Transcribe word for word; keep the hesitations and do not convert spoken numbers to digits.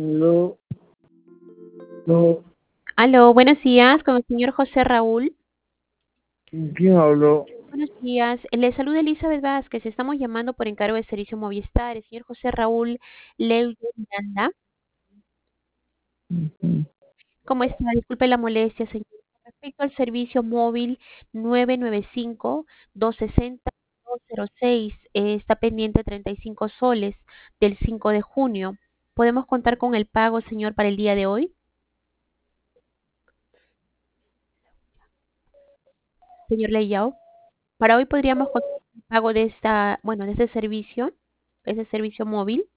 No, no. Aló, buenos días, con el señor José Raúl. ¿Quién habló? Buenos días, le saluda Elizabeth Vázquez. Estamos llamando por encargo de servicio Movistar. El señor José Raúl Leuyo Miranda. Ujú. ¿Cómo está? Disculpe la molestia, señor. Respecto al servicio móvil nueve nueve cinco, dos seis cero, dos cero seis, eh, está pendiente treinta y cinco soles del cinco de junio. ¿Podemos contar con el pago, señor, para el día de hoy? Señor Leyao, para hoy podríamos contar con el pago de esta, bueno, de ese servicio, ese servicio móvil.